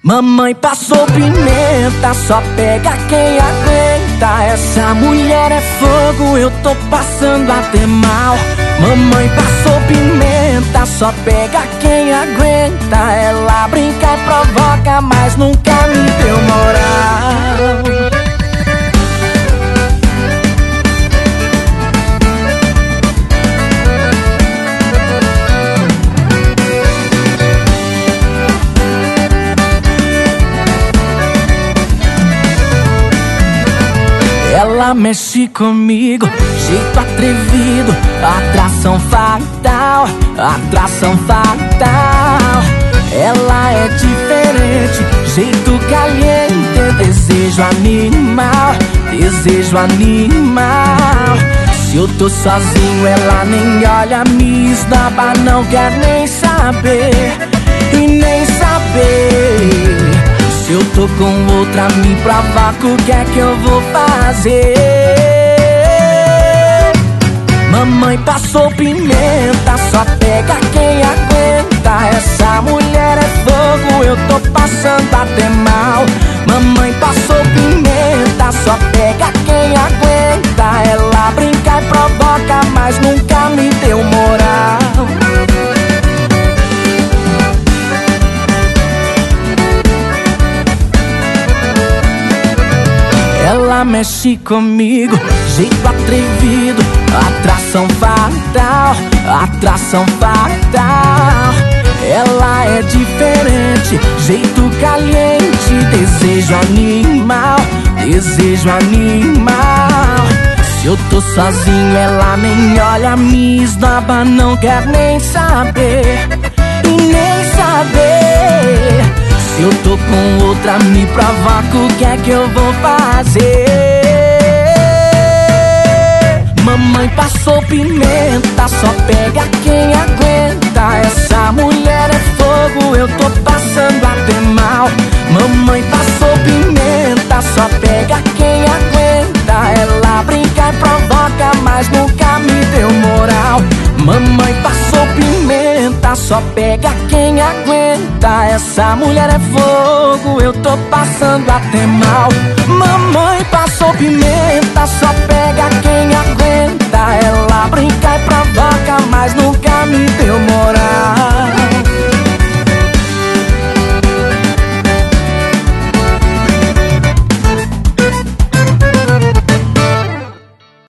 Mamãe passou pimenta, só pega quem aguenta. Essa mulher é fogo, eu tô passando até mal. Mamãe passou pimenta, só pega quem aguenta. Ela brinca e provoca, mas nunca me deu moral. Ela mexe comigo, jeito atrevido, atração fatal, atração fatal. Ela é diferente, jeito caliente, desejo animal, desejo animal. Se eu tô sozinho, ela nem olha, me esnaba, não quer nem saber, e nem saber. Se eu tô com outra, me provoca, o que é que eu vou fazer? Mamãe passou pimenta, só pega quem aguenta. Essa mulher é fogo, eu tô passando até mal. Mamãe passou pimenta, só pega quem aguenta. Ela brinca e provoca, mas nunca me deu moral. Ela mexe comigo, jeito atrevido, atração fatal, atração fatal. Ela é diferente, jeito caliente, desejo animal, desejo animal. Se eu tô sozinho, ela nem olha, me esnaba, não quer nem saber, e nem saber. Se eu tô com outra, me provoca, o que é que eu vou fazer? Mamãe passou pimenta, só pega quem aguenta. Essa mulher é fogo, eu tô passando até mal. Mamãe passou pimenta, só pega quem aguenta. Ela brinca e provoca, mas nunca me deu moral. Mamãe passou pimenta, só pega quem aguenta. Essa mulher é fogo, eu tô passando até mal. Mamãe passou pimenta, só pega quem aguenta. Ela brinca